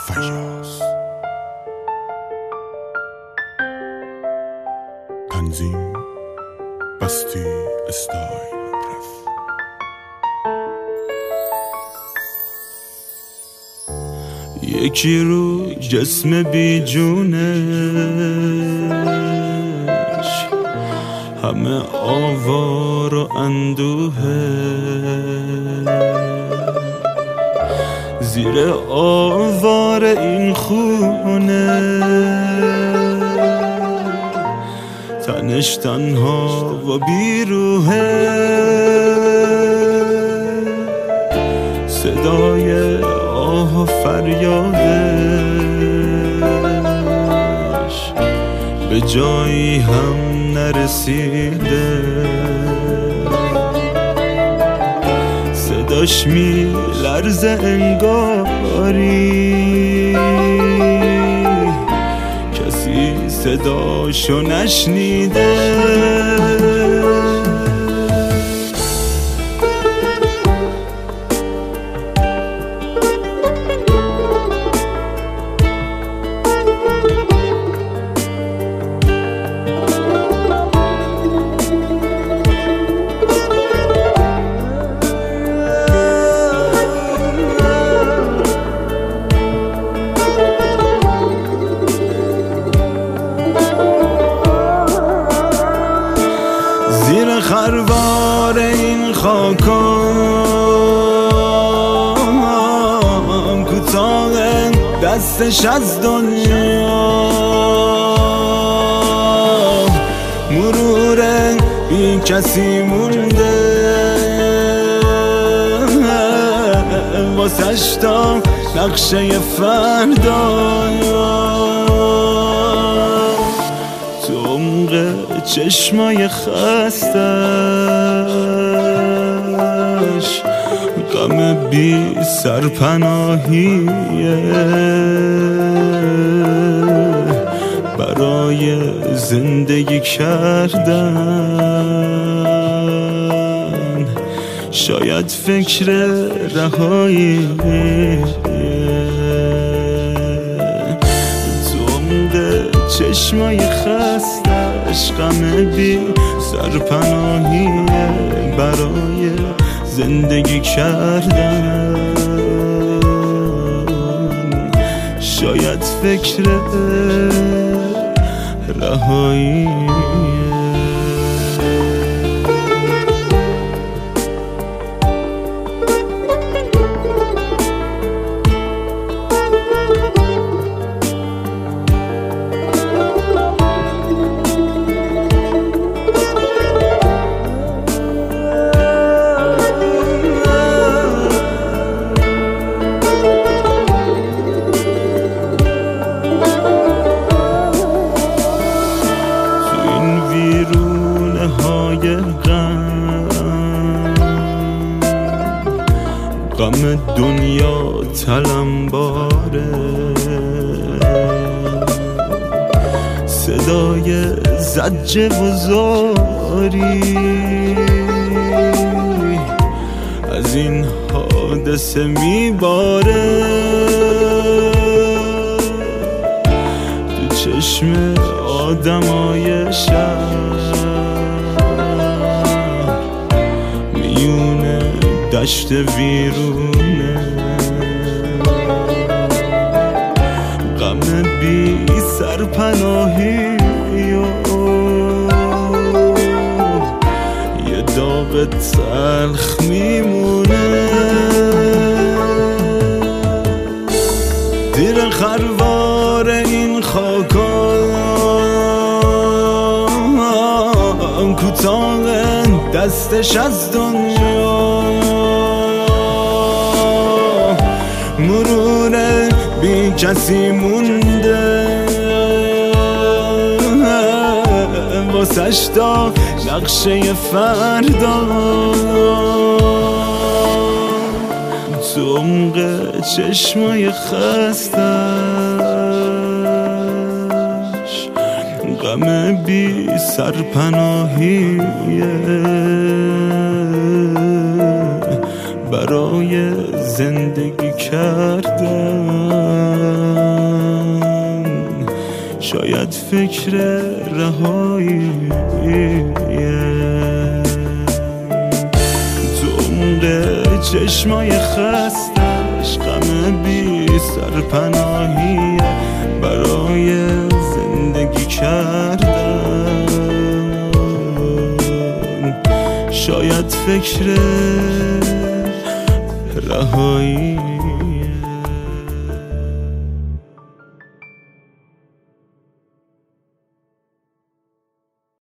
فیاض. تنظیم بستی استایل رف. یکی رو جسم بی جونش همه آوار و اندوهه، زیر آوار این خونه تنش تنها و بیروهه. صدای آه و فریادش به جایی هم نرسیده، صداش می لرزه انگاری کسی صداشو نشنیده. زیر خروار این خاکام کوتاه دستش از دنیا، مرور بی کسی مونده واسش تا نقشه فردا. تو عمق چشمای خستش غم بی سرپناهیه، برای زندگی کردن شاید فکر رهایی. تو عمق چشمای خستش غم بی سرپناهیه، برای زندگی کردن شاید فکر رهایی. ویرونه های غم دنیا تلمباره، صدای زجر و زاری از این حادثه میباره. تو چشم آدمای شهر میونه دشت ویرونه، غم بی سرپناهی یه داغ تلخ میمونه. زیر خروار این خاکان کوتاه دستش از دنیا، مرور بی کسی مونده واسش تا نقشه فردا. تو عمق چشمای خستش غم بی سرپناهیه، برای برای زندگی کردن. شاید فکر رهایی تو عمق چشمای خستش، غم بی سرپناهی برای زندگی کردن. شاید فکر رهایی